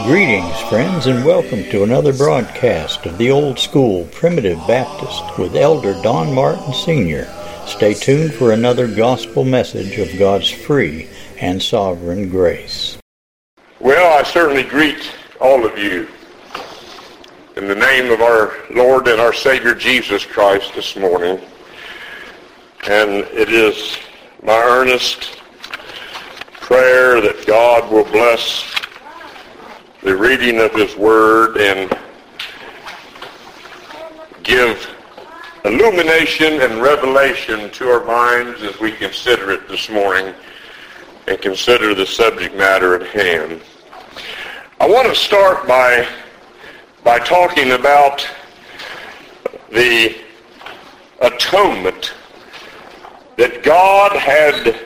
Greetings, friends, and welcome to another broadcast of the Old School Primitive Baptist with Elder Don Martin Sr. Stay tuned for another gospel message of God's free and sovereign grace. Well, I certainly greet all of you in the name of our Lord and our Savior Jesus Christ this morning. And it is my earnest prayer that God will bless the reading of His Word and give illumination and revelation to our minds as we consider it this morning and consider the subject matter at hand. I want to start by talking about the atonement that God had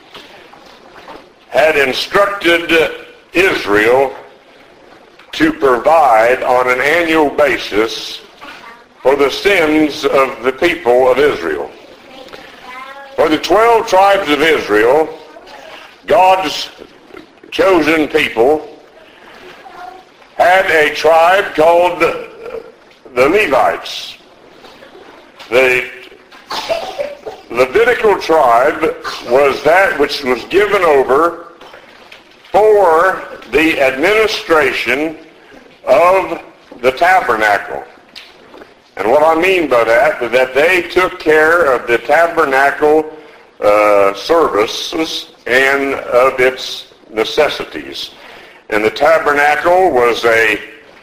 instructed Israel to provide on an annual basis for the sins of the people of Israel. For the 12 tribes of Israel, God's chosen people, had a tribe called the Levites. The Levitical tribe was that which was given over for the administration of the tabernacle. And what I mean by that is that they took care of the tabernacle services and of its necessities. And the tabernacle was a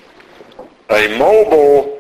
mobile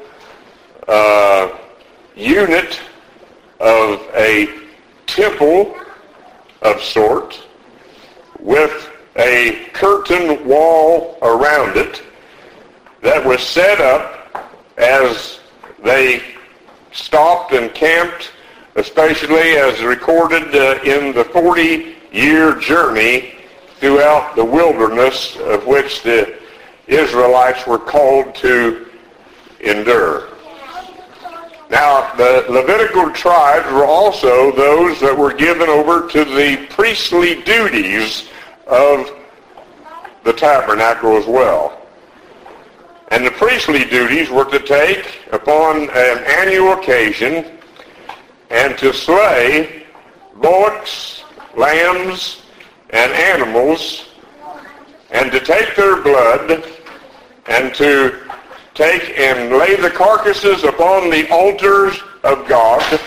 unit of a temple of sort with a curtain wall around it that was set up as they stopped and camped, especially as recorded in the 40-year journey throughout the wilderness of which the Israelites were called to endure. Now, the Levitical tribes were also those that were given over to the priestly duties of the tabernacle as well. And the priestly duties were to take upon an annual occasion and to slay bullocks, lambs, and animals, and to take their blood and to take and lay the carcasses upon the altars of God,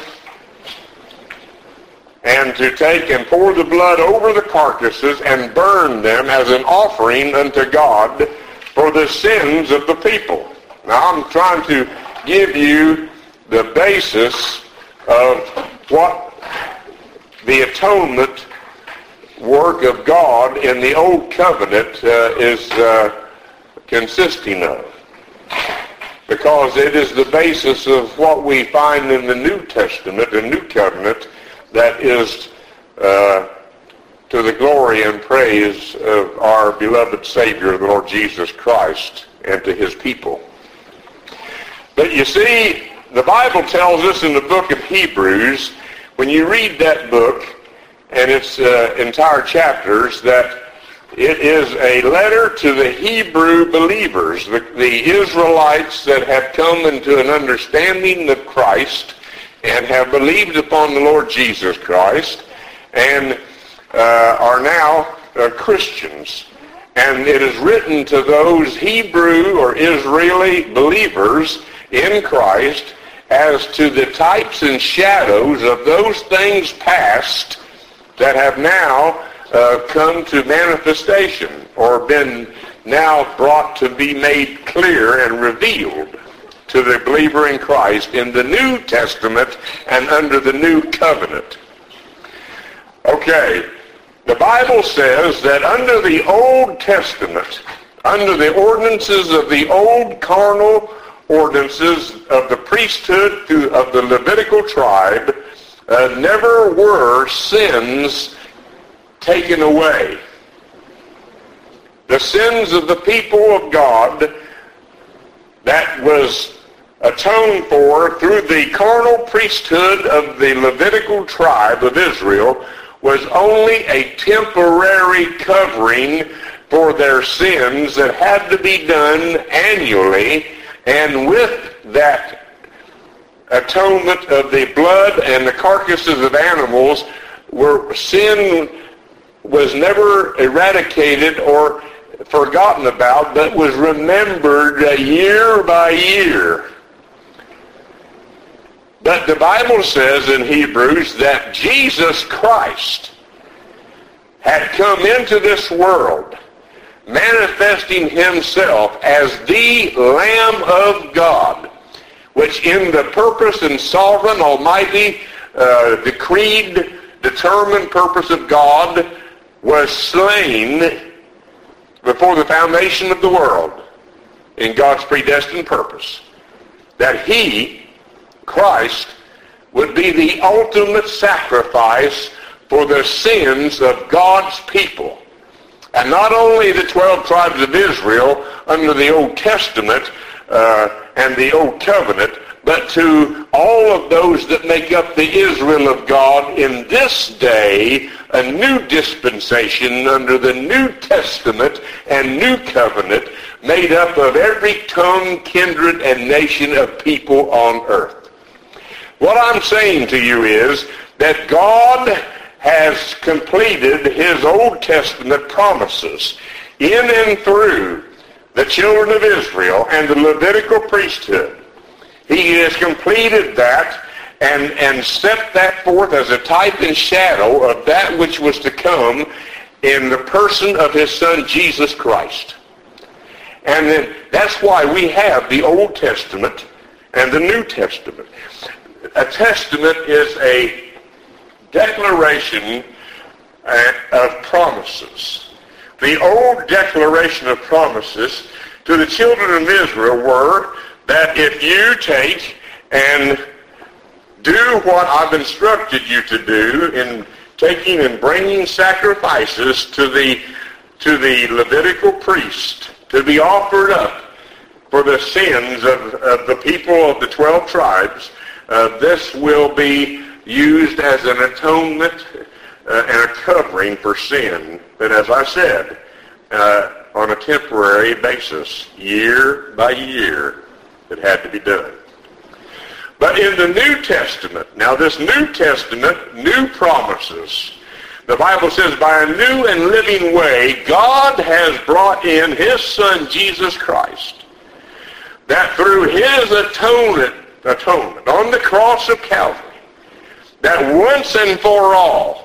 and to take and pour the blood over the carcasses and burn them as an offering unto God for the sins of the people. Now, I'm trying to give you the basis of what the atonement work of God in the Old Covenant is consisting of, because it is the basis of what we find in the New Testament, the New Covenant, that is to the glory and praise of our beloved Savior, the Lord Jesus Christ, and to His people. But you see, the Bible tells us in the book of Hebrews, when you read that book and its entire chapters, that it is a letter to the Hebrew believers, the Israelites that have come into an understanding of Christ and have believed upon the Lord Jesus Christ and are now Christians. And it is written to those Hebrew or Israeli believers in Christ as to the types and shadows of those things past that have now come to manifestation or been now brought to be made clear and revealed to the believer in Christ in the New Testament and under the New Covenant. Okay, the Bible says that under the Old Testament, under the ordinances of the old carnal ordinances of the priesthood of the Levitical tribe, never were sins taken away. The sins of the people of God that was atoned for through the carnal priesthood of the Levitical tribe of Israel was only a temporary covering for their sins that had to be done annually, and with that atonement of the blood and the carcasses of animals, where sin was never eradicated or forgotten about, but was remembered year by year. But the Bible says in Hebrews that Jesus Christ had come into this world, manifesting himself as the Lamb of God, which in the purpose and sovereign, almighty, decreed, determined purpose of God was slain before the foundation of the world in God's predestined purpose. That he, Christ, would be the ultimate sacrifice for the sins of God's people. And not only the 12 tribes of Israel under the Old Testament and the Old Covenant, but to all of those that make up the Israel of God in this day, a new dispensation under the New Testament and New Covenant, made up of every tongue, kindred, and nation of people on earth. What I'm saying to you is that God has completed his Old Testament promises in and through the children of Israel and the Levitical priesthood. He has completed that and set that forth as a type and shadow of that which was to come in the person of his Son, Jesus Christ. And then that's why we have the Old Testament and the New Testament. A testament is a declaration of promises. The old declaration of promises to the children of Israel were that if you take and do what I've instructed you to do in taking and bringing sacrifices to the Levitical priest to be offered up for the sins of the people of the 12 tribes, this will be used as an atonement and a covering for sin. But as I said, on a temporary basis, year by year, it had to be done. But in the New Testament, now this New Testament, new promises. The Bible says, by a new and living way, God has brought in his Son, Jesus Christ, that through his atonement on the cross of Calvary, that once and for all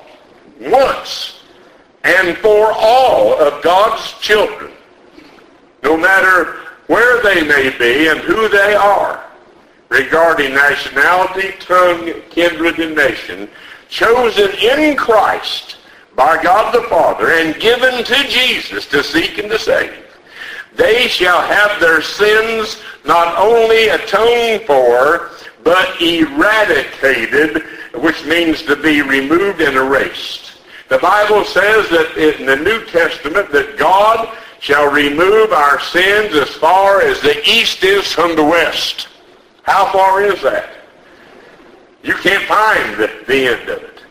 of God's children, no matter where they may be and who they are, regarding nationality, tongue, kindred, and nation, chosen in Christ by God the Father and given to Jesus to seek and to save, they shall have their sins not only atoned for, but eradicated, which means to be removed and erased. The Bible says that in the New Testament that God shall remove our sins as far as the east is from the west. How far is that? You can't find the end of it.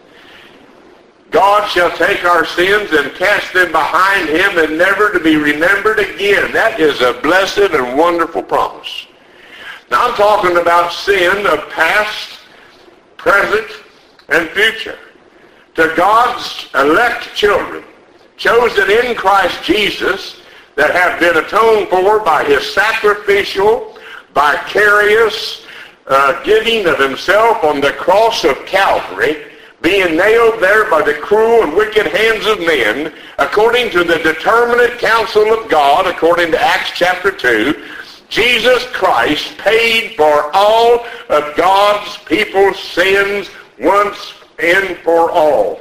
God shall take our sins and cast them behind him and never to be remembered again. That is a blessed and wonderful promise. Now I'm talking about sin of past, present, and future. To God's elect children, chosen in Christ Jesus, that have been atoned for by his sacrificial, vicarious giving of himself on the cross of Calvary, being nailed there by the cruel and wicked hands of men, according to the determinate counsel of God, according to Acts chapter 2, Jesus Christ paid for all of God's people's sins once and for all.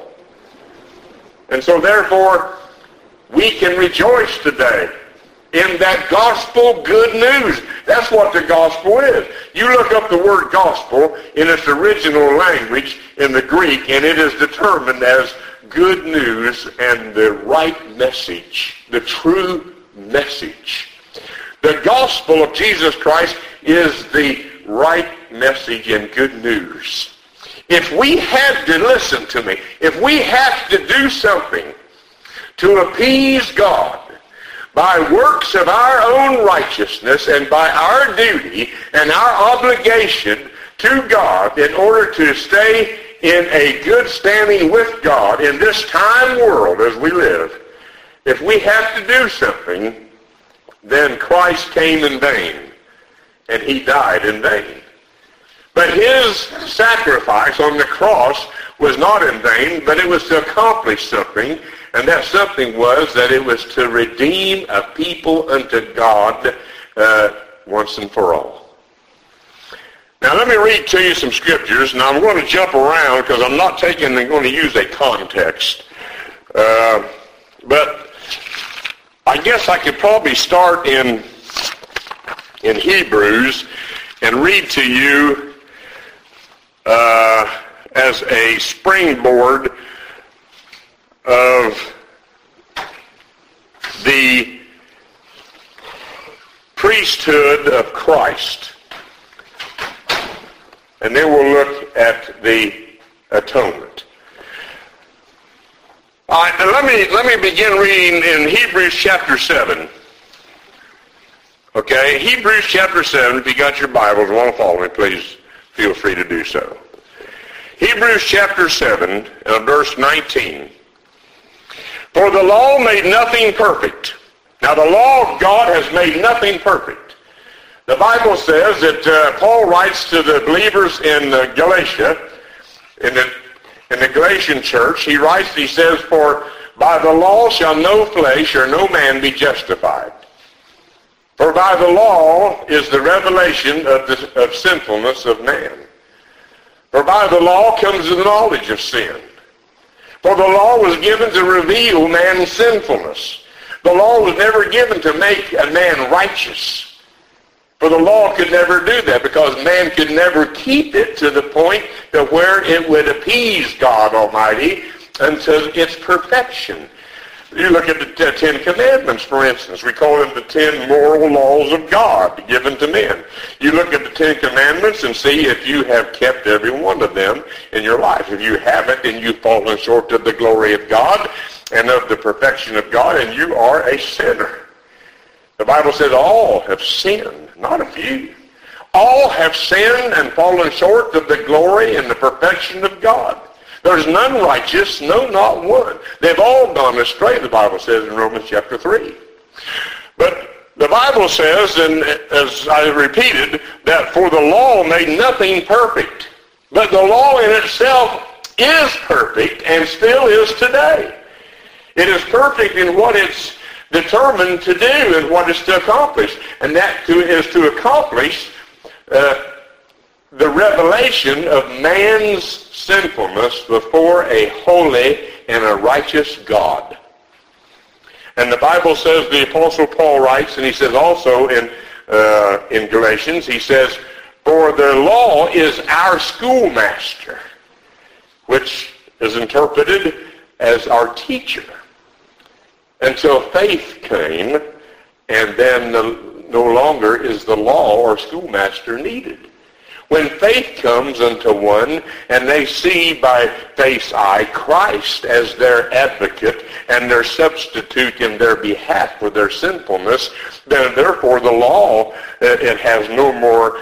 And so therefore, we can rejoice today in that gospel good news. That's what the gospel is. You look up the word gospel in its original language in the Greek, and it is determined as good news and the right message, the true message. The gospel of Jesus Christ is the right message and good news. If we had to, listen to me, if we have to do something to appease God by works of our own righteousness and by our duty and our obligation to God in order to stay in a good standing with God in this time world as we live, if we have to do something, then Christ came in vain, and he died in vain. But his sacrifice on the cross was not in vain, but it was to accomplish something, and that something was that it was to redeem a people unto God once and for all. Now let me read to you some scriptures. Now I'm going to jump around because I'm not going to use a context. But I guess I could probably start in Hebrews and read to you as a springboard of the priesthood of Christ. And then we'll look at the atonement. All right, now let me begin reading in Hebrews chapter 7. Okay, Hebrews chapter 7, if you got your Bibles and want to follow me, please feel free to do so. Hebrews chapter 7, verse 19. For the law made nothing perfect. Now the law of God has made nothing perfect. The Bible says that Paul writes to the believers in Galatia, in the Galatian church, he writes, he says, for by the law shall no flesh or no man be justified. For by the law is the revelation of sinfulness of man. For by the law comes the knowledge of sin. For the law was given to reveal man's sinfulness. The law was never given to make a man righteous. For the law could never do that because man could never keep it to the point to where it would appease God Almighty until its perfection. You look at the Ten Commandments, for instance. We call them the 10 moral laws of God given to men. You look at the 10 Commandments and see if you have kept every one of them in your life. If you haven't, then you've fallen short of the glory of God and of the perfection of God, and you are a sinner. The Bible says all have sinned, not a few. All have sinned and fallen short of the glory and the perfection of God. There's none righteous, no, not one. They've all gone astray, the Bible says in Romans chapter 3. But the Bible says, and as I repeated, that for the law made nothing perfect. But the law in itself is perfect and still is today. It is perfect in what it's determined to do and what it's to accomplish. And that is to accomplish the revelation of man's sinfulness before a holy and a righteous God. And the Bible says, the Apostle Paul writes, and he says also in Galatians, he says, for the law is our schoolmaster, which is interpreted as our teacher, until faith came, and then no longer is the law or schoolmaster needed. When faith comes unto one, and they see by faith's eye Christ as their advocate and their substitute in their behalf for their sinfulness, then therefore the law, it has no more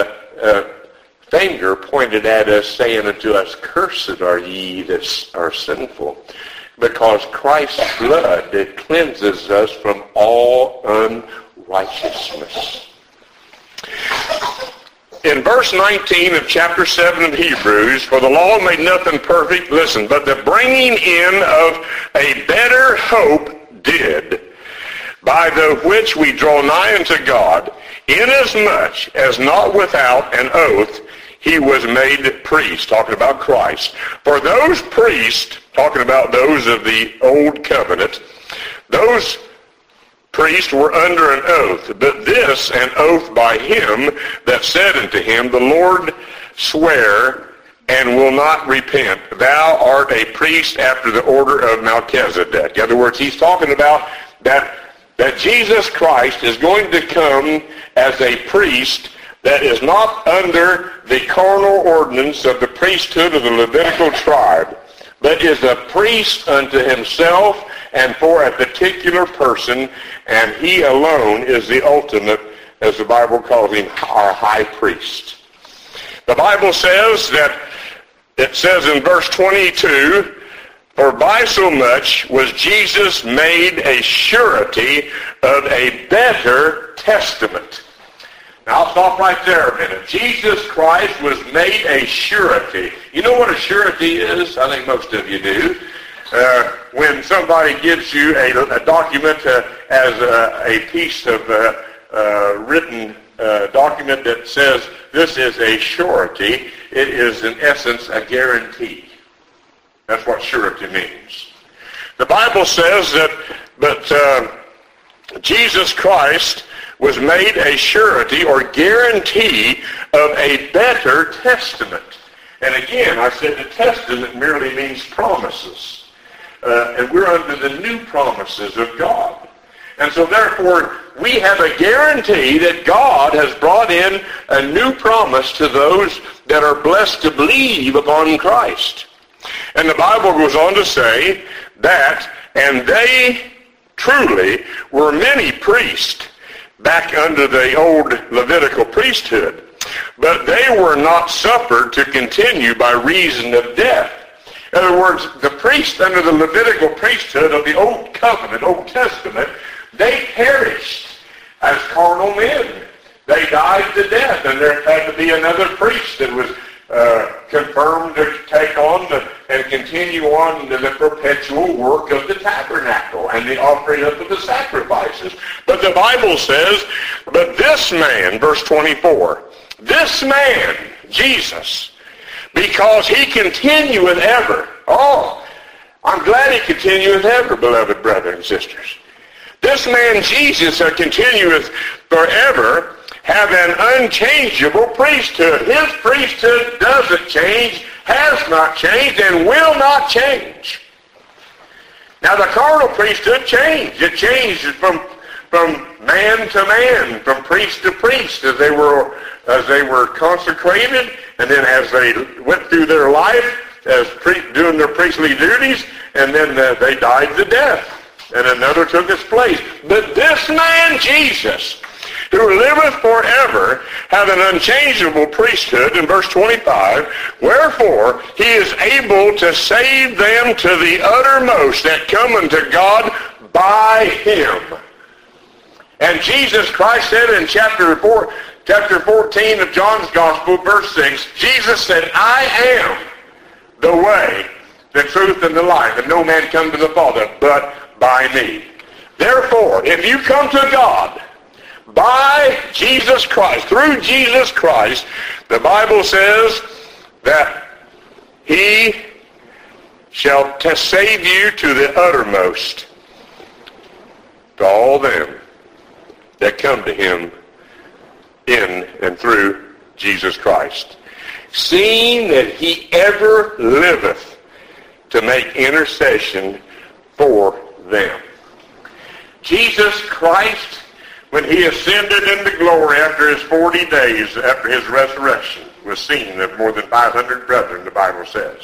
finger pointed at us saying unto us, cursed are ye that are sinful. Because Christ's blood, it cleanses us from all unrighteousness. In verse 19 of chapter 7 of Hebrews, for the law made nothing perfect, listen, but the bringing in of a better hope did, by the which we draw nigh unto God, inasmuch as not without an oath he was made priest, talking about Christ. For those priests, talking about those of the old covenant, those priests were under an oath, but this an oath by him that said unto him, the Lord swear and will not repent. Thou art a priest after the order of Melchizedek. In other words, he's talking about that Jesus Christ is going to come as a priest that is not under the carnal ordinance of the priesthood of the Levitical tribe, but is a priest unto himself and for a particular person, and he alone is the ultimate, as the Bible calls him, our high priest. The Bible says that, it says in verse 22, for by so much was Jesus made a surety of a better testament. Now I'll stop right there a minute. Jesus Christ was made a surety. You know what a surety is? I think most of you do. When somebody gives you a document as a piece of written document that says this is a surety, it is in essence a guarantee. That's what surety means. The Bible says that Jesus Christ was made a surety or guarantee of a better testament. And again, I said the testament merely means promises. And we're under the new promises of God. And so therefore, we have a guarantee that God has brought in a new promise to those that are blessed to believe upon Christ. And the Bible goes on to say that, and they truly were many priests back under the old Levitical priesthood, but they were not suffered to continue by reason of death. In other words, the priests under the Levitical priesthood of the Old Covenant, Old Testament, they perished as carnal men. They died to death, and there had to be another priest that was confirmed to take on and continue on the perpetual work of the tabernacle and the offering up of the sacrifices. But the Bible says, but this man, verse 24, this man, Jesus, because he continueth ever. Oh, I'm glad he continueth ever, beloved brothers and sisters. This man, Jesus, that continueth forever, have an unchangeable priesthood. His priesthood doesn't change, has not changed, and will not change. Now the carnal priesthood changed. It changed from man to man, from priest to priest, as they were consecrated, and then as they went through their life as doing their priestly duties, and then they died to death, and another took its place. But this man, Jesus, who liveth forever, hath an unchangeable priesthood, in verse 25, wherefore he is able to save them to the uttermost that come unto God by him. And Jesus Christ said in chapter 14 of John's Gospel, verse 6, Jesus said, I am the way, the truth, and the life, and no man come to the Father but by me. Therefore, if you come to God by Jesus Christ, through Jesus Christ, the Bible says that he shall save you to the uttermost, to all them that come to him in and through Jesus Christ, seeing that he ever liveth to make intercession for them. Jesus Christ, when he ascended into glory after his 40 days, after his resurrection, was seen of more than 500 brethren, the Bible says.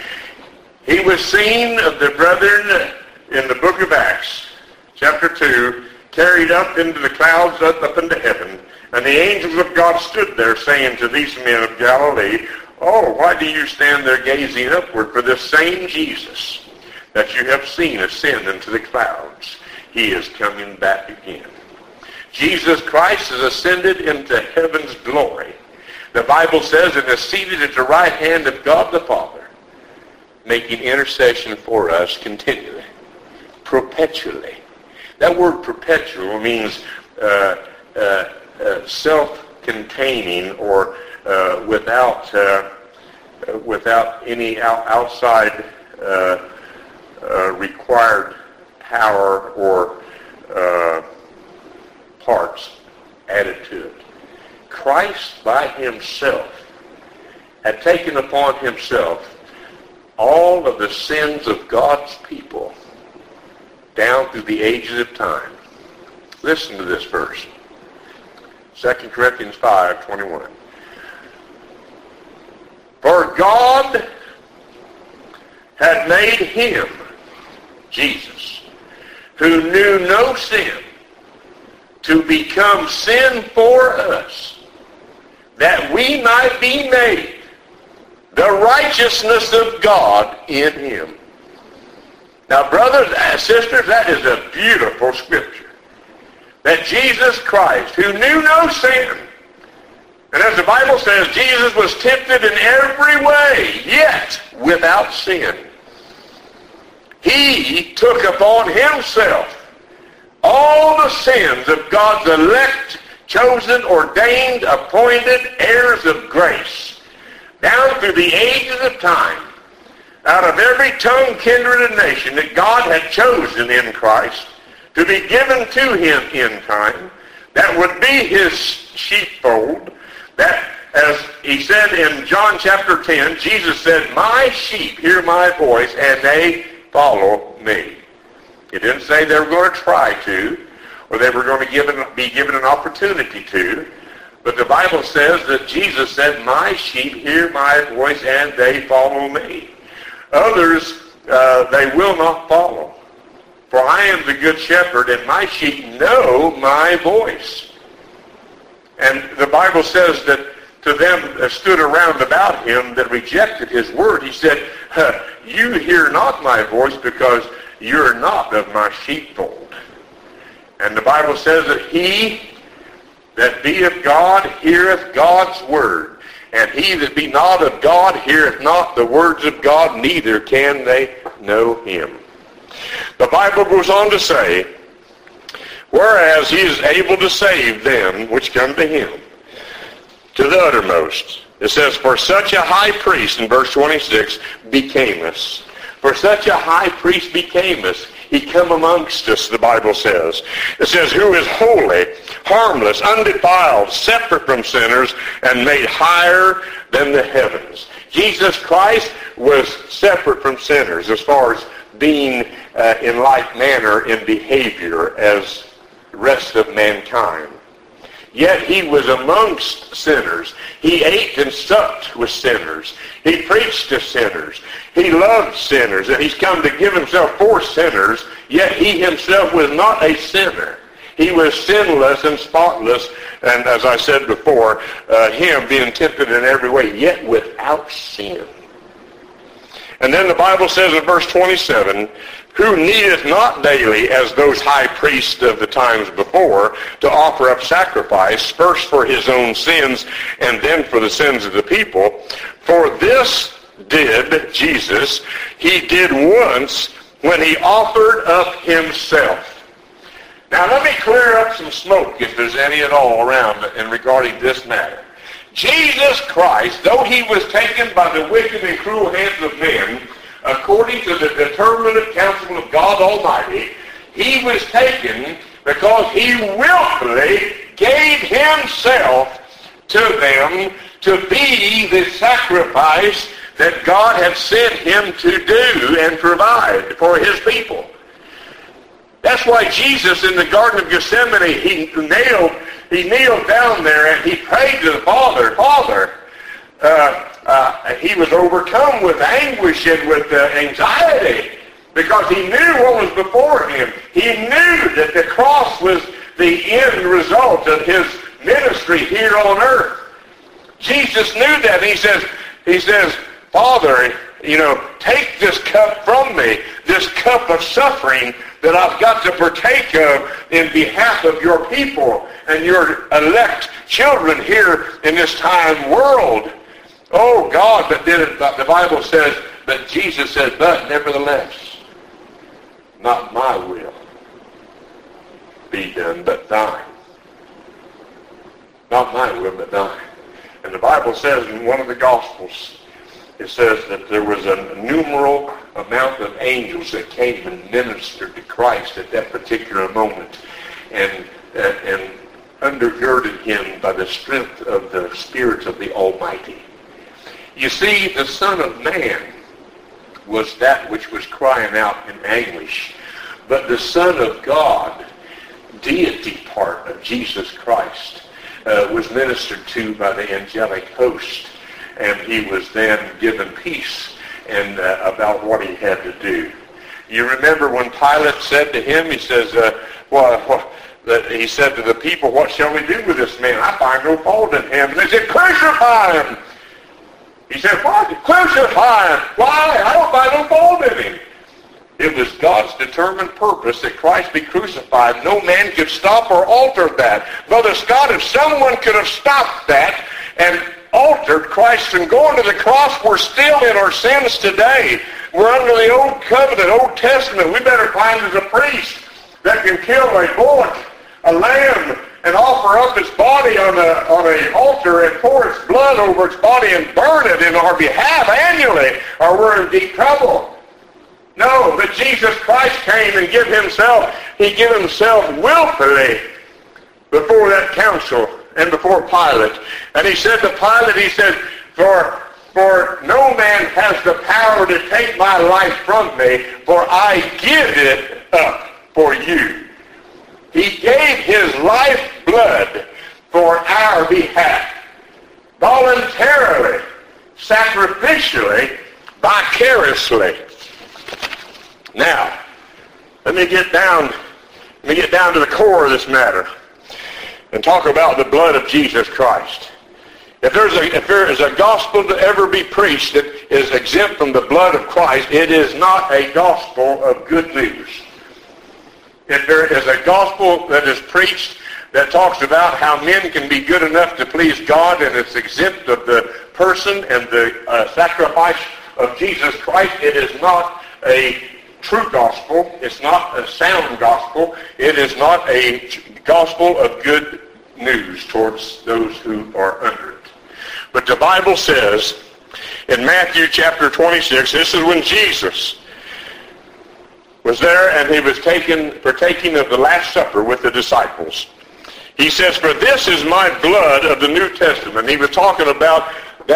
He was seen of the brethren in the book of Acts, chapter 2, carried up into the clouds up into heaven, and the angels of God stood there, saying to these men of Galilee, oh, why do you stand there gazing upward? For this same Jesus that you have seen ascend into the clouds, he is coming back again. Jesus Christ has ascended into heaven's glory. The Bible says it is seated at the right hand of God the Father, making intercession for us continually, perpetually. That word perpetual means self-containing or without any outside required power or parts added to it. Christ by himself had taken upon himself all of the sins of God's people down through the ages of time. Listen to this verse. 2 Corinthians 5:21. For God had made him, Jesus, who knew no sin, to become sin for us, that we might be made the righteousness of God in him. Now, brothers and sisters, that is a beautiful scripture. That Jesus Christ, who knew no sin, and as the Bible says, Jesus was tempted in every way, yet without sin. He took upon himself all the sins of God's elect, chosen, ordained, appointed heirs of grace, down through the ages of time, out of every tongue, kindred, and nation that God had chosen in Christ to be given to him in time, that would be his sheepfold, that, as he said in John chapter 10, Jesus said, "My sheep hear my voice, and they follow me." He didn't say they were going to try to, or they were going to be given an opportunity to. But the Bible says that Jesus said, "My sheep hear my voice, and they follow me." Others, they will not follow. For I am the good shepherd, and my sheep know my voice. And the Bible says that to them that stood around about him that rejected his word, he said, "You hear not my voice because you're not of my sheepfold." And the Bible says that he that be of God heareth God's word, and he that be not of God heareth not the words of God, neither can they know him. The Bible goes on to say, "Whereas he is able to save them which come to him to the uttermost." It says, "For such a high priest," in verse 26, "became us." For such a high priest became us. He come amongst us, the Bible says. It says, "Who is holy, harmless, undefiled, separate from sinners, and made higher than the heavens." Jesus Christ was separate from sinners as far as being in like manner in behavior as the rest of mankind. Yet he was amongst sinners. He ate and supped with sinners. He preached to sinners. He loved sinners, and he's come to give himself for sinners, yet he himself was not a sinner. He was sinless and spotless, and as I said before, him being tempted in every way, yet without sin. And then the Bible says in verse 27, "Who needeth not daily, as those high priests of the times before, to offer up sacrifice, first for his own sins, and then for the sins of the people. For this did Jesus, he did once, when he offered up himself." Now let me clear up some smoke, if there's any at all around in regarding this matter. Jesus Christ, though he was taken by the wicked and cruel hands of men, according to the determinate counsel of God Almighty, he was taken because he willfully gave himself to them to be the sacrifice that God had sent him to do and provide for his people. That's why Jesus in the Garden of Gethsemane, he kneeled down there and he prayed to the Father. Father, he was overcome with anguish and with anxiety because he knew what was before him. He knew that the cross was the end result of his ministry here on earth. Jesus knew that. He says, "Father, take this cup from me, this cup of suffering that I've got to partake of in behalf of your people and your elect children here in this time world." Oh God, but then the Bible says, but Jesus says, "But nevertheless, not my will be done, but thine." Not my will, but thine. And the Bible says in one of the Gospels, it says that there was an innumerable amount of angels that came and ministered to Christ at that particular moment and undergirded him by the strength of the Spirit of the Almighty. You see, the Son of Man was that which was crying out in anguish, but the Son of God, deity part of Jesus Christ, was ministered to by the angelic host, and he was then given peace and about what he had to do. You remember when Pilate said to him, he says, he said to the people, what shall we do with this man? I find no fault in him. And they said, crucify him. He said, what? Crucify him. Why? I don't find no fault in him. It was God's determined purpose that Christ be crucified. No man could stop or alter that. Brother Scott, if someone could have stopped that and altered Christ from going to the cross, we're still in our sins today. We're under the Old Covenant, Old Testament. We better find us a priest that can kill a bullock, a lamb, and offer up its body on an altar and pour its blood over its body and burn it in our behalf annually, or we're in deep trouble. No, but Jesus Christ came and gave himself willfully before that council and before Pilate. And he said to Pilate, he said, for no man has the power to take my life from me, for I give it up for you. He gave his lifeblood for our behalf, voluntarily, sacrificially, vicariously. Now, let me get down to the core of this matter and talk about the blood of Jesus Christ. If there is a gospel to ever be preached that is exempt from the blood of Christ, it is not a gospel of good news. If there is a gospel that is preached that talks about how men can be good enough to please God and it's exempt of the person and the sacrifice of Jesus Christ, it is not a true gospel. It's not a sound gospel. It is not a gospel of good news towards those who are under it. But the Bible says in Matthew chapter 26, this is when Jesus was there and he was partaking of the Last Supper with the disciples. He says, for this is my blood of the New Testament. He was talking about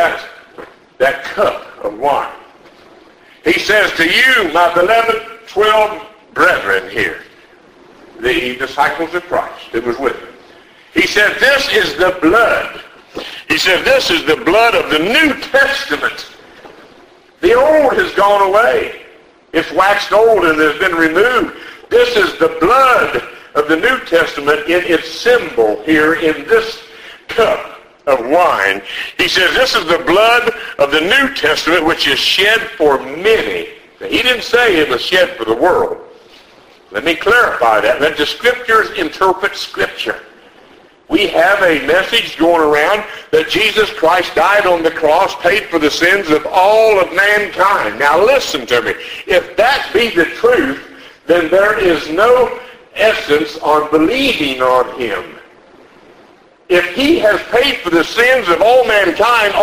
that cup of wine. He says to you, my beloved 12 brethren here, the disciples of Christ that was with him. He said, this is the blood. He said, this is the blood of the New Testament. The old has gone away. It's waxed old and has been removed. This is the blood of the New Testament in its symbol here in this cup of wine. He says, this is the blood of the New Testament which is shed for many. Now, he didn't say it was shed for the world. Let me clarify that. Let the Scriptures interpret Scripture. We have a message going around that Jesus Christ died on the cross, paid for the sins of all of mankind. Now listen to me. If that be the truth, then there is no essence on believing on him. If he has paid for the sins of all mankind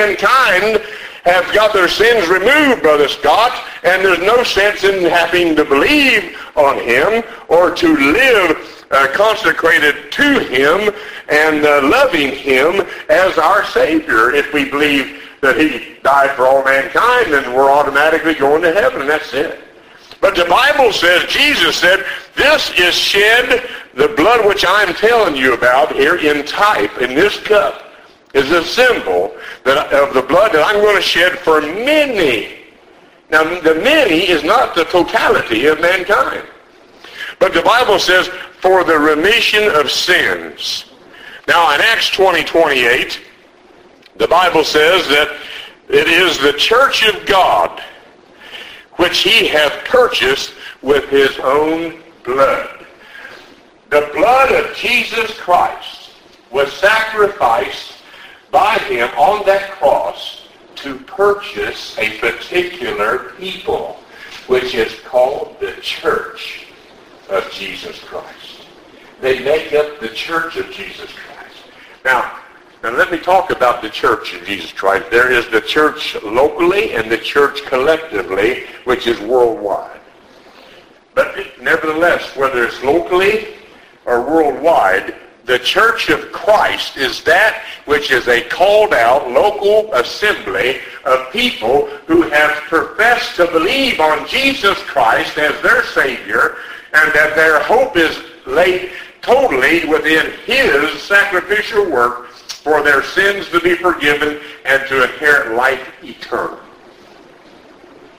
have got their sins removed, Brother Scott, and there's no sense in having to believe on him or to live consecrated to him and loving him as our Savior. If we believe that he died for all mankind, then we're automatically going to heaven, and that's it. But the Bible says, Jesus said, this is shed, the blood which I'm telling you about here in type, in this cup, is a symbol of the blood that I'm going to shed for many. Now, the many is not the totality of mankind. But the Bible says, for the remission of sins. Now, in Acts 20:28, the Bible says that it is the church of God which he hath purchased with his own blood. The blood of Jesus Christ was sacrificed by him on that cross to purchase a particular people, which is called the church of Jesus Christ. They make up the church of Jesus Christ. Now let me talk about the church of Jesus Christ. There is the church locally and the church collectively, which is worldwide. But nevertheless, whether it's locally or worldwide, the church of Christ is that which is a called out local assembly of people who have professed to believe on Jesus Christ as their Savior, and that their hope is laid totally within his sacrificial work for their sins to be forgiven and to inherit life eternal.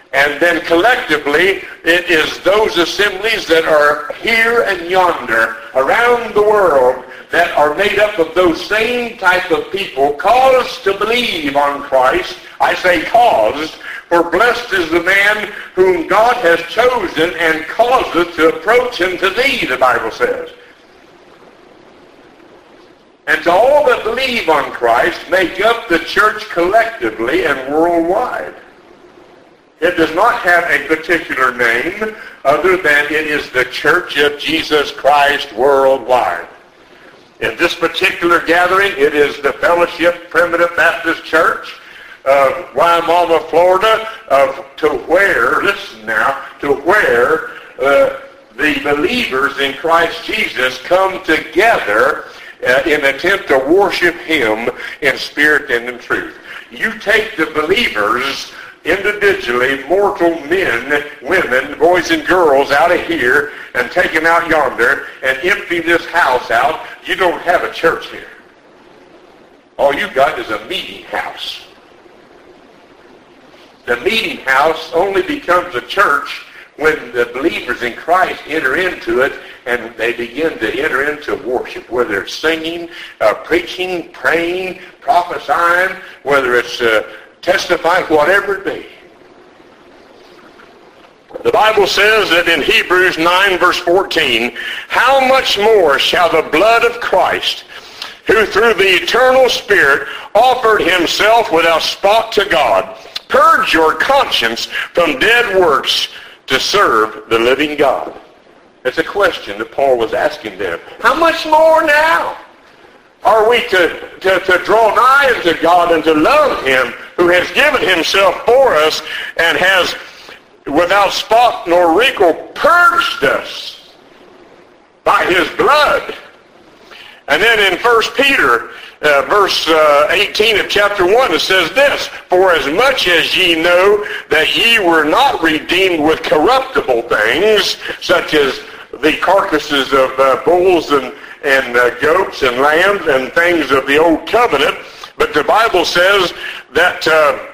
And then collectively, it is those assemblies that are here and yonder around the world that are made up of those same type of people caused to believe on Christ. I say caused, for blessed is the man whom God has chosen and causeth to approach him to thee, the Bible says. And to all that believe on Christ make up the church collectively and worldwide. It does not have a particular name other than it is the Church of Jesus Christ worldwide. In this particular gathering, it is the Fellowship Primitive Baptist Church of Wimauma, Florida, to where the believers in Christ Jesus come together in an attempt to worship him in spirit and in truth. You take the believers individually, mortal men, women, boys and girls out of here and take them out yonder and empty this house out, you don't have a church here. All you got is a meeting house. The meeting house only becomes a church when the believers in Christ enter into it and they begin to enter into worship, whether it's singing, preaching, praying, prophesying, whether it's testifying, whatever it be. The Bible says that in Hebrews 9 verse 14, how much more shall the blood of Christ, who through the eternal Spirit offered himself without spot to God, purge your conscience from dead works to serve the living God? It's a question that Paul was asking them. How much more now are we to draw nigh unto God and to love him who has given himself for us and has without spot nor wrinkle purged us by his blood? And then in 1 Peter verse 18 of chapter 1, it says this, for as much as ye know that ye were not redeemed with corruptible things, such as the carcasses of bulls and goats and lambs and things of the old covenant, but the Bible says that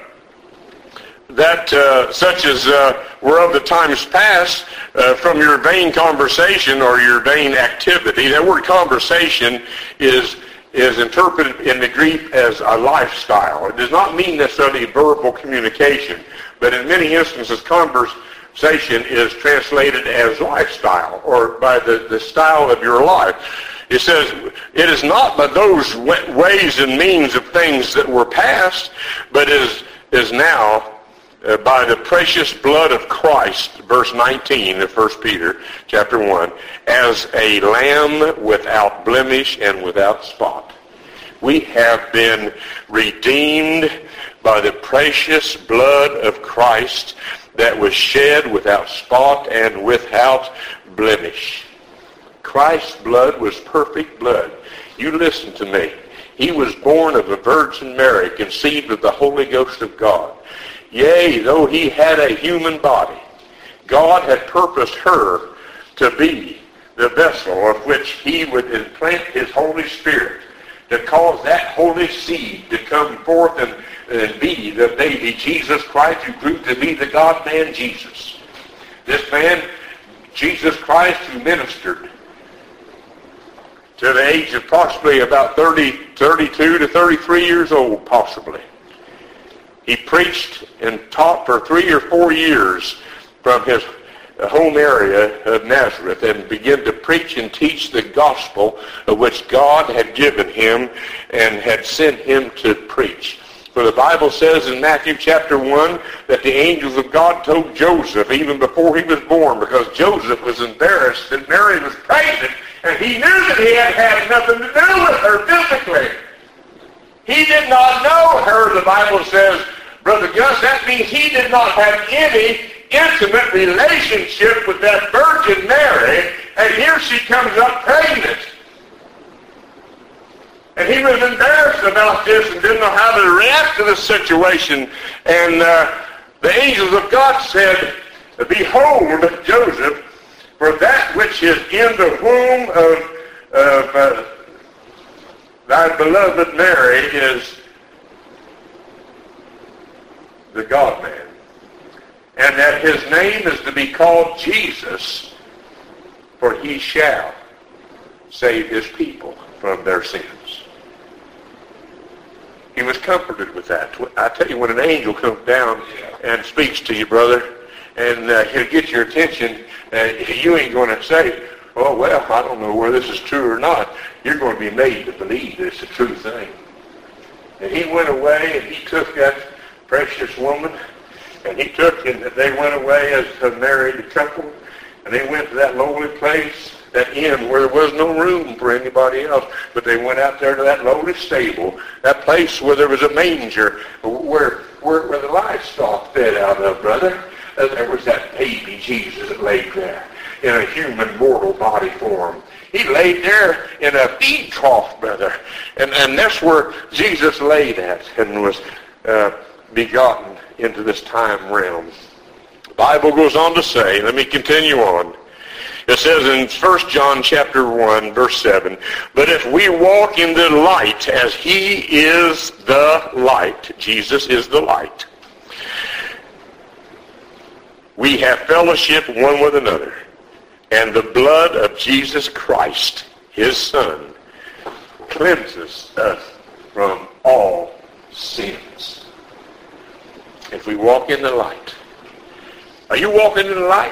such as were of the times past, from your vain conversation or your vain activity. That word conversation is interpreted in the Greek as a lifestyle. It does not mean necessarily verbal communication, but in many instances conversation is translated as lifestyle, or by the style of your life. It says, it is not by those ways and means of things that were past, but is now by the precious blood of Christ, verse 19 of 1 Peter chapter 1, as a lamb without blemish and without spot. We have been redeemed by the precious blood of Christ that was shed without spot and without blemish. Christ's blood was perfect blood. You listen to me. He was born of a Virgin Mary, conceived of the Holy Ghost of God. Yea, though he had a human body, God had purposed her to be the vessel of which he would implant his Holy Spirit, to cause that holy seed to come forth and be the baby Jesus Christ, who grew to be the God-man Jesus. This man, Jesus Christ, who ministered to the age of possibly about 32 to 33 years old, possibly. He preached and taught for 3 or 4 years from his home area of Nazareth, and began to preach and teach the gospel of which God had given him and had sent him to preach. For the Bible says in Matthew chapter 1 that the angels of God told Joseph even before he was born, because Joseph was embarrassed that Mary was pregnant, and he knew that he had nothing to do with her physically. He did not know her, the Bible says, Brother Gus. That means he did not have any intimate relationship with that Virgin Mary, and here she comes up pregnant. And he was embarrassed about this and didn't know how to react to this situation. And the angels of God said, behold, Joseph, for that which is in the womb of thy beloved Mary is the God-man. and that his name is to be called Jesus, for he shall save his people from their sins. He was comforted with that. I tell you, when an angel comes down and speaks to you, brother, and he'll get your attention, you ain't going to say, oh, well, I don't know whether this is true or not. You're going to be made to believe that it's a true thing. And he went away, and he took that precious woman, and he took, and they went away as a married couple, and they went to that lowly place, that inn where there was no room for anybody else, but they went out there to that lowly stable, that place where there was a manger, where the livestock fed out of, brother. There was that baby Jesus that laid there in a human mortal body form. He laid there in a feed trough, brother, and that's where Jesus laid at and was begotten into this time realm. The Bible goes on to say, let me continue on. It says in 1 John chapter 1, verse 7, but if we walk in the light as he is the light, Jesus is the light, we have fellowship one with another, and the blood of Jesus Christ, his Son, cleanses us from all sins. If we walk in the light. Are you walking in the light?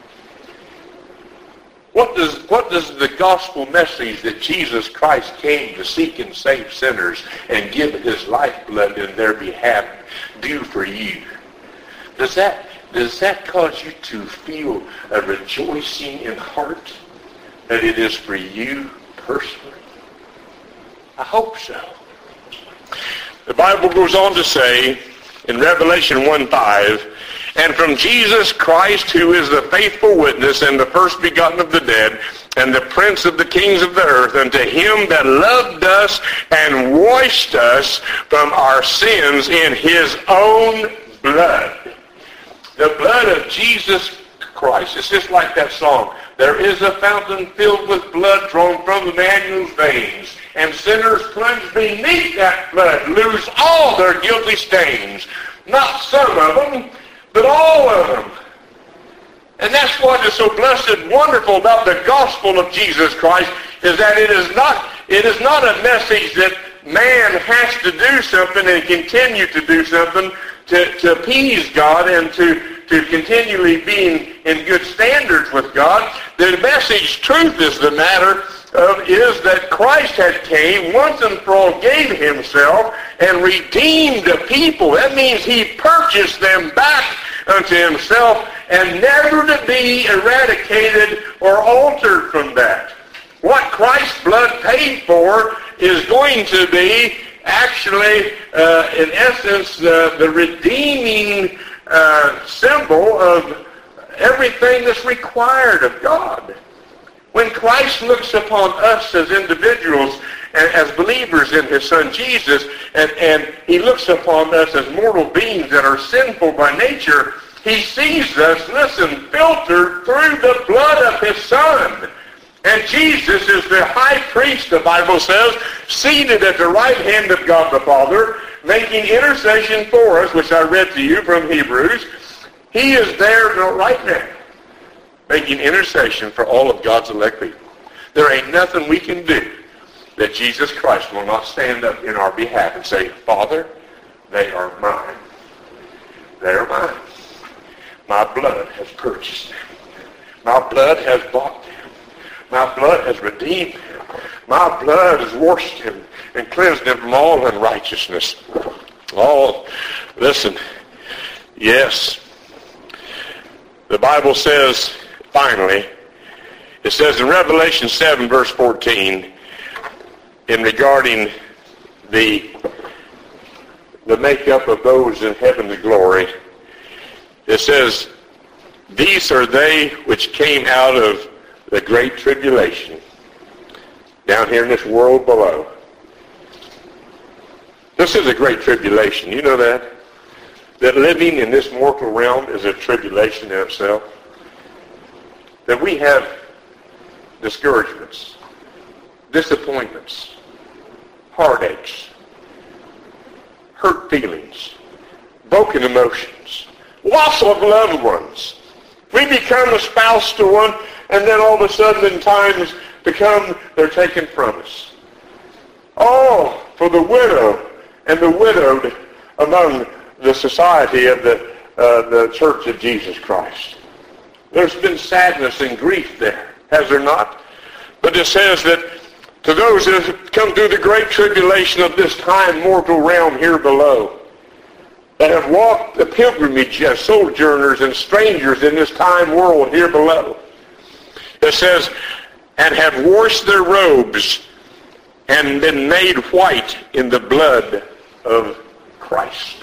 What does the gospel message that Jesus Christ came to seek and save sinners and give his lifeblood in their behalf do for you? Does that cause you to feel a rejoicing in heart that it is for you personally? I hope so. The Bible goes on to say in Revelation 1:5, and from Jesus Christ, who is the faithful witness and the first begotten of the dead, and the prince of the kings of the earth, unto him that loved us and washed us from our sins in his own blood. The blood of Jesus Christ. It's just like that song. There is a fountain filled with blood drawn from Emmanuel's veins, and sinners plunged beneath that blood lose all their guilty stains. Not some of them, but all of them. And that's what is so blessed and wonderful about the gospel of Jesus Christ, is that it is not a message that man has to do something and continue to do something to appease God and to continually being in good standards with God. The message, truth is the matter of, is that Christ had came once and for all, gave himself and redeemed the people. That means he purchased them back unto himself and never to be eradicated or altered from that. What Christ's blood paid for is going to be actually, in essence, the redeeming symbol of everything that's required of God. When Christ looks upon us as individuals and as believers in his Son Jesus, and he looks upon us as mortal beings that are sinful by nature, he sees us, listen, filtered through the blood of his Son. And Jesus is the high priest, the Bible says, seated at the right hand of God the Father, making intercession for us, which I read to you from Hebrews. He is there right now, making intercession for all of God's elect people. There ain't nothing we can do that Jesus Christ will not stand up in our behalf and say, Father, they are mine. They are mine. My blood has purchased them. My blood has bought them. My blood has redeemed them. My blood has washed them and cleansed them from all unrighteousness. Oh, listen. Yes. The Bible says, finally, it says in Revelation 7, verse 14, in regarding the makeup of those in heavenly glory, it says, these are they which came out of the great tribulation, down here in this world below. This is a great tribulation. You know that? That living in this mortal realm is a tribulation in itself. That we have discouragements, disappointments, heartaches, hurt feelings, broken emotions, loss of loved ones. We become a spouse to one, and then all of a sudden in times they're taken from us. Oh, for the widow and the widowed among the society of the Church of Jesus Christ. There's been sadness and grief there, has there not? But it says that to those that have come through the great tribulation of this time, mortal realm here below, that have walked the pilgrimage as sojourners and strangers in this time world here below, it says, and have washed their robes and been made white in the blood of Christ.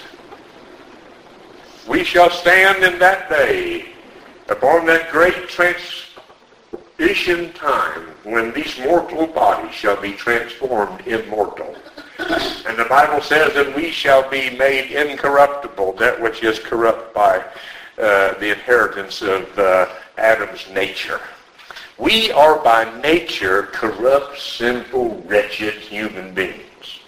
We shall stand in that day upon that great transition time when these mortal bodies shall be transformed immortal. And the Bible says that we shall be made incorruptible, that which is corrupt by the inheritance of Adam's nature. We are by nature corrupt, sinful, wretched human beings.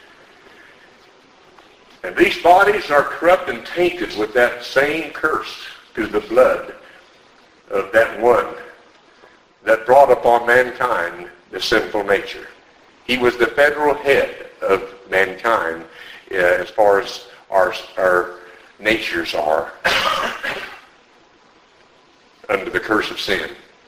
And these bodies are corrupt and tainted with that same curse through the blood of that one that brought upon mankind the sinful nature. He was the federal head of mankind as far as our natures are under the curse of sin.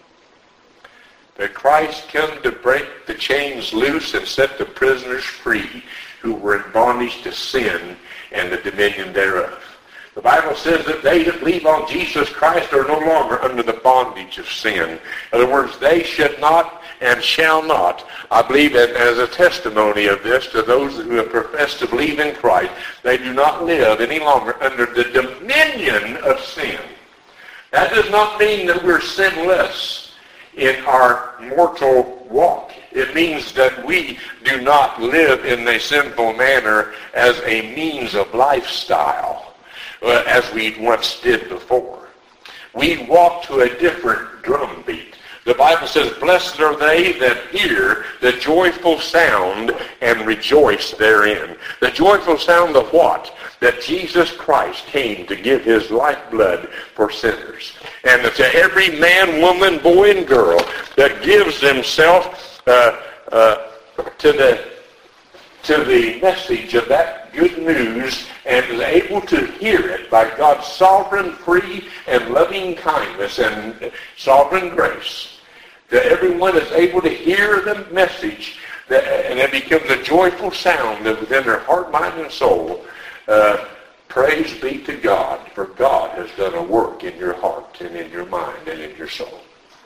That Christ came to break the chains loose and set the prisoners free who were in bondage to sin and the dominion thereof. The Bible says that they that believe on Jesus Christ are no longer under the bondage of sin. In other words, they should not and shall not. I believe that as a testimony of this to those who have professed to believe in Christ, they do not live any longer under the dominion of sin. That does not mean that we're sinless in our mortal walk. It means that we do not live in a sinful manner as a means of lifestyle, as we once did before. We walk to a different drumbeat. The Bible says, blessed are they that hear the joyful sound and rejoice therein. The joyful sound of what? That Jesus Christ came to give his lifeblood for sinners. And to every man, woman, boy, and girl that gives themselves to the message of that good news and is able to hear it by God's sovereign, free, and loving kindness and sovereign grace, that everyone is able to hear the message, and it becomes a joyful sound within their heart, mind, and soul. Praise be to God, for God has done a work in your heart and in your mind and in your soul.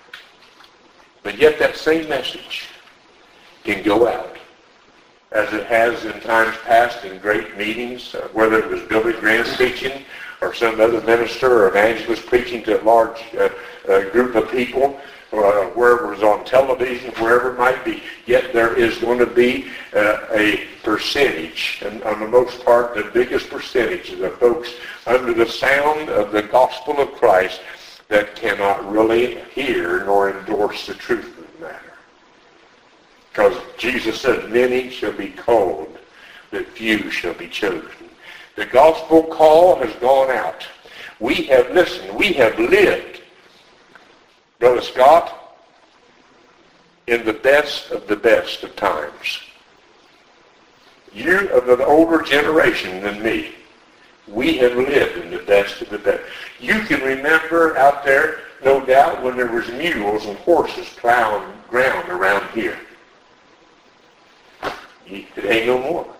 But yet that same message can go out, as it has in times past in great meetings, whether it was Billy Graham preaching or some other minister or evangelist preaching to a large group of people, wherever it was on television, wherever it might be. Yet there is going to be a percentage, and on the most part, the biggest percentage of the folks under the sound of the gospel of Christ that cannot really hear nor endorse the truth of the matter. Because Jesus said, many shall be called, but few shall be chosen. The gospel call has gone out. We have listened. We have lived, Brother Scott, in the best of times. You of an older generation than me, we have lived in the best of the best. You can remember out there, no doubt, when there was mules and horses plowing ground around here. It ain't no more.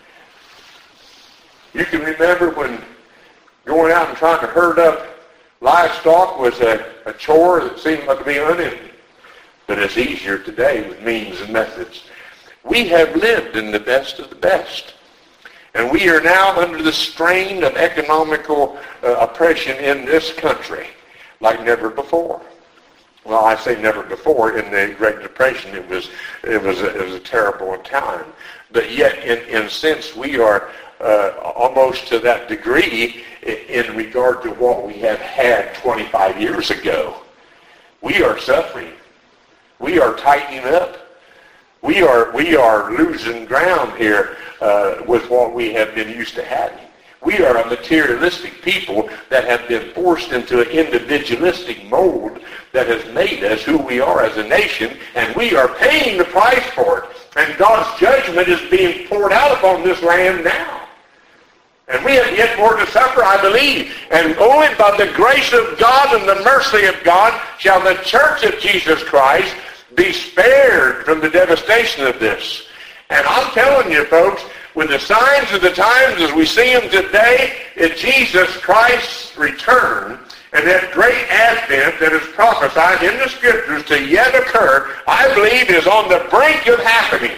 You can remember when going out and trying to herd up livestock was a chore that seemed like to be unending. But it's easier today with means and methods. We have lived in the best of the best. And we are now under the strain of economical oppression in this country like never before. Well, I say never before. In the Great Depression, it was a terrible time. But yet, in a sense, we are almost to that degree in regard to what we have had 25 years ago. We are suffering. We are tightening up. We are losing ground here with what we have been used to having. We are a materialistic people that have been forced into an individualistic mold that has made us who we are as a nation, and we are paying the price for it. And God's judgment is being poured out upon this land now. And we have yet more to suffer, I believe. And only by the grace of God and the mercy of God shall the church of Jesus Christ be spared from the devastation of this. And I'm telling you, folks, with the signs of the times as we see them today, in Jesus Christ's return and that great advent that is prophesied in the Scriptures to yet occur, I believe is on the brink of happening.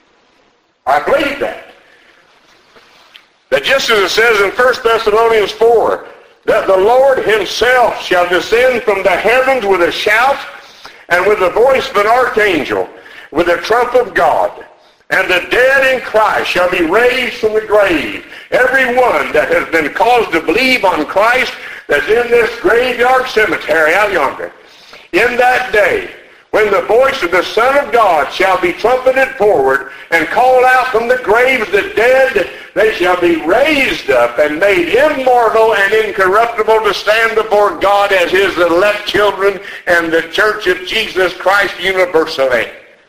I believe that. That just as it says in 1 Thessalonians 4, that the Lord himself shall descend from the heavens with a shout and with the voice of an archangel, with the trump of God. And the dead in Christ shall be raised from the grave. Everyone that has been caused to believe on Christ that's in this graveyard cemetery out yonder. In that day, when the voice of the Son of God shall be trumpeted forward and called out from the graves the dead, they shall be raised up and made immortal and incorruptible to stand before God as his elect children and the church of Jesus Christ universally.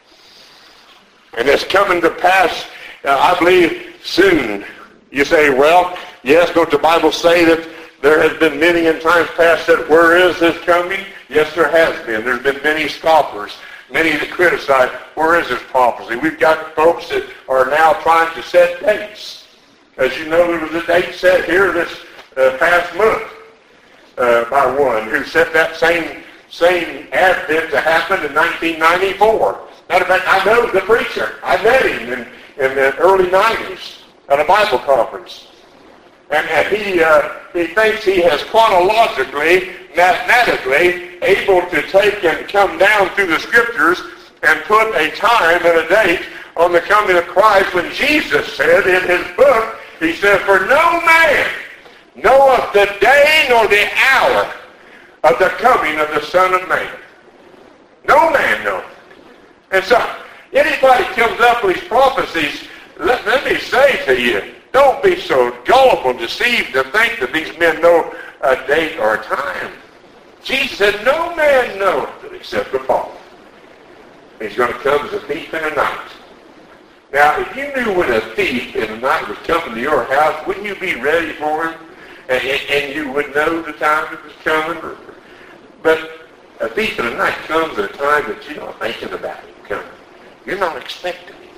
And it's coming to pass, I believe, soon. You say, well, yes, don't the Bible say that there has been many in times past that where is this coming? Yes, there has been. There's been many scoffers, many that criticize, where is this prophecy? We've got folks that are now trying to set dates. As you know, there was a date set here this past month by one who set that same advent to happen in 1994. Matter of fact, I know the preacher. I met him in the early 90s at a Bible conference. And he thinks he has chronologically, mathematically, able to take and come down through the Scriptures and put a time and a date on the coming of Christ when Jesus said in his book, he said, for no man knoweth the day nor the hour of the coming of the Son of Man. No man knoweth. And so, anybody comes up with these prophecies, let me say to you, don't be so gullible, deceived to think that these men know a date or a time. Jesus said, no man knoweth it except the Father. He's going to come as a thief in the night. Now, if you knew when a thief in the night was coming to your house, wouldn't you be ready for him? And you would know the time it was coming? But a thief in the night comes at a time that you're not thinking about it coming. You're not expecting him.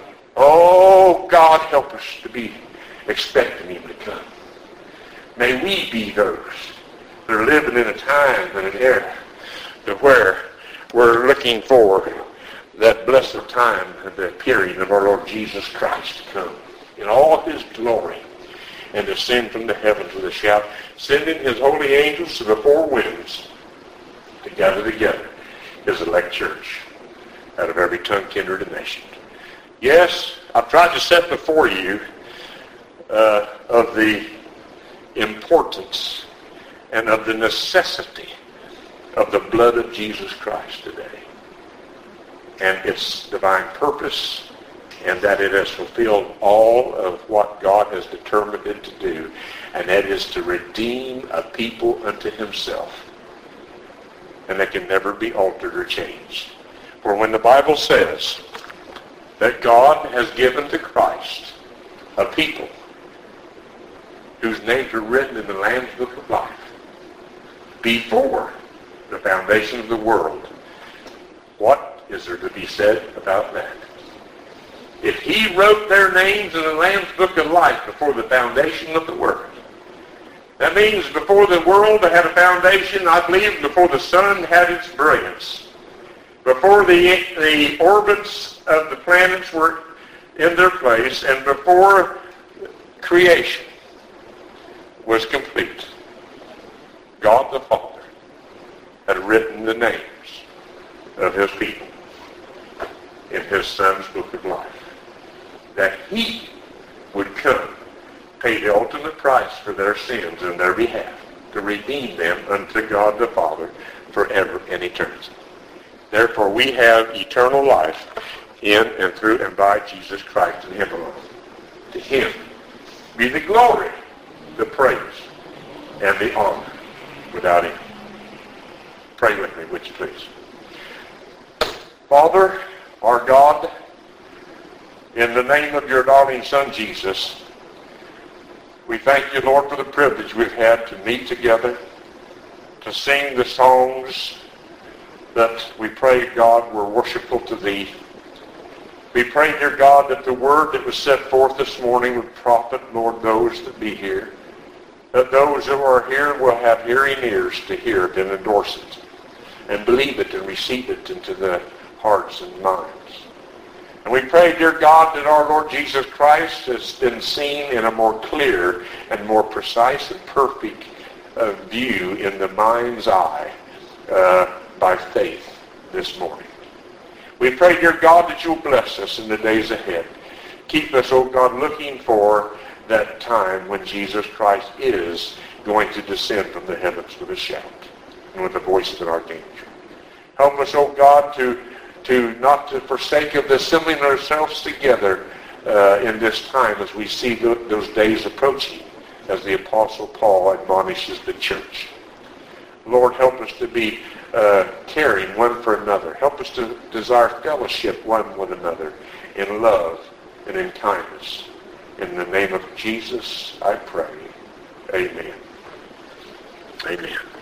Oh, God help us to be expecting him to come. May we be those that are living in a time and an era to where we're looking for that blessed time of the appearing of our Lord Jesus Christ to come in all his glory and descend from the heavens with a shout, sending his holy angels to the four winds to gather together his elect church out of every tongue, kindred, and nation. Yes, I've tried to set before you of the importance and of the necessity of the blood of Jesus Christ today and its divine purpose, and that it has fulfilled all of what God has determined it to do, and that is to redeem a people unto himself. And that can never be altered or changed. For when the Bible says that God has given to Christ a people whose names are written in the Lamb's Book of Life before the foundation of the world, what is there to be said about that? If he wrote their names in the Lamb's Book of Life before the foundation of the world, that means before the world had a foundation, I believe before the sun had its brilliance, before the orbits of the planets were in their place, and before creation was complete, God the Father had written the names of his people in his Son's Book of Life, that he would come, pay the ultimate price for their sins in their behalf, to redeem them unto God the Father forever and eternity. Therefore, we have eternal life in and through and by Jesus Christ and him alone. To him be the glory the praise and the honor without end. Pray with me, would you please? Father, our God, in the name of your darling Son, Jesus, we thank you, Lord, for the privilege we've had to meet together, to sing the songs that we pray, God, were worshipful to thee. We pray, dear God, that the word that was set forth this morning would profit, Lord, those that be here, that those who are here will have hearing ears to hear it and endorse it, and believe it and receive it into their hearts and minds. And we pray, dear God, that our Lord Jesus Christ has been seen in a more clear and more precise and perfect view in the mind's eye by faith this morning. We pray, dear God, that you'll bless us in the days ahead. Keep us, oh God, looking for that time when Jesus Christ is going to descend from the heavens with a shout and with the voice of an archangel. Help us, oh God, to not to forsake of the assembling ourselves together in this time as we see those days approaching, as the Apostle Paul admonishes the church. Lord, help us to be caring one for another. Help us to desire fellowship one with another in love and in kindness. In the name of Jesus, I pray. Amen. Amen.